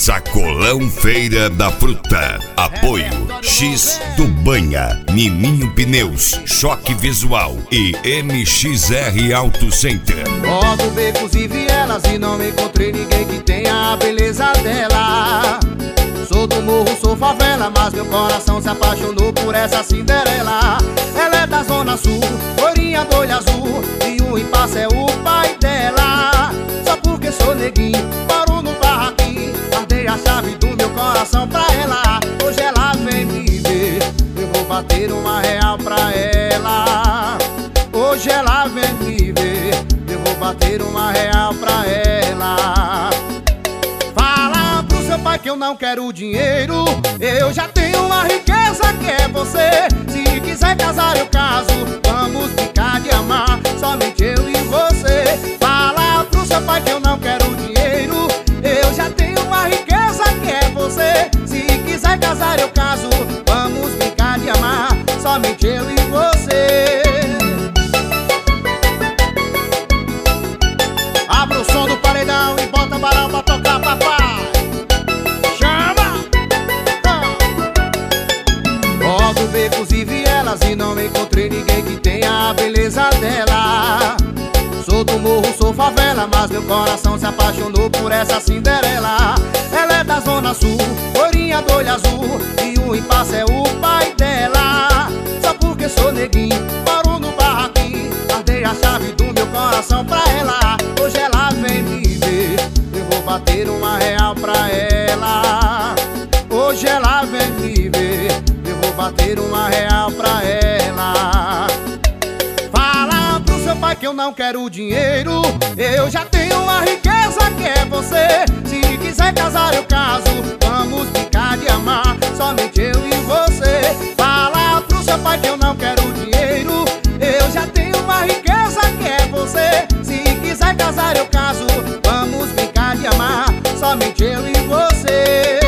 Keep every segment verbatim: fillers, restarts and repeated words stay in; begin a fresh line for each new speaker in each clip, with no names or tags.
Sacolão Feira da Fruta. Apoio X do Banha, Nininho Pneus, Choque Visual e M X R Auto Center.
Rodo becos e vielas e não encontrei ninguém que tenha a beleza dela. Sou do morro, sou favela, mas meu coração se apaixonou por essa Cinderela. Ela é da Zona Sul, loirinha do olho azul, e o impasse é o pai dela. Só porque sou neguinho, moro no barraquinho, guardei a chave do meu coração pra ela. Hoje ela vem me ver, eu vou bater uma real pra ela. Hoje ela vem me ver, eu vou bater uma real pra ela. Fala pro seu pai que eu não quero dinheiro, eu já tenho uma riqueza que é você. Se quiser casar eu caso, vamos ficar de amar, somente eu e você. Fala pro seu pai que eu não quero dinheiro, eu já tenho uma riqueza que é você. Se quiser casar eu caso, vamos ficar de amar, somente eu e você. Abra o som do paredão e bota barão pra tocar, papai. Chama! Rodo becos e vielas e não encontrei ninguém que tenha a beleza dela. Sou do morro, sou favela, mas meu coração se apaixonou por essa Cinderela. Ela é da Zona Sul, loirinha do olho azul, e o impasse é o pai dela. Só porque sou neguinho, moro no barraquinho, guardei a chave do meu coração pra ela. Hoje ela vem me ver, eu vou bater uma real pra ela. Hoje ela vem me ver, eu vou bater uma real pra ela. Fala pro seu pai que eu não quero dinheiro, eu já tenho uma riqueza que é você. Se quiser casar eu caso, vamos ficar de amar, somente eu e você. Fala pro seu pai que eu não quero dinheiro, eu já tenho uma riqueza que é você. Se quiser casar eu caso, vamos ficar de amar, somente eu e você.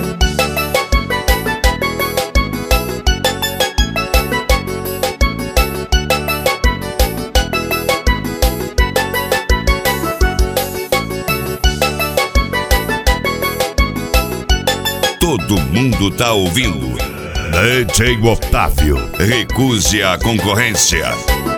Todo mundo tá ouvindo. D J Otávio, recuse a concorrência.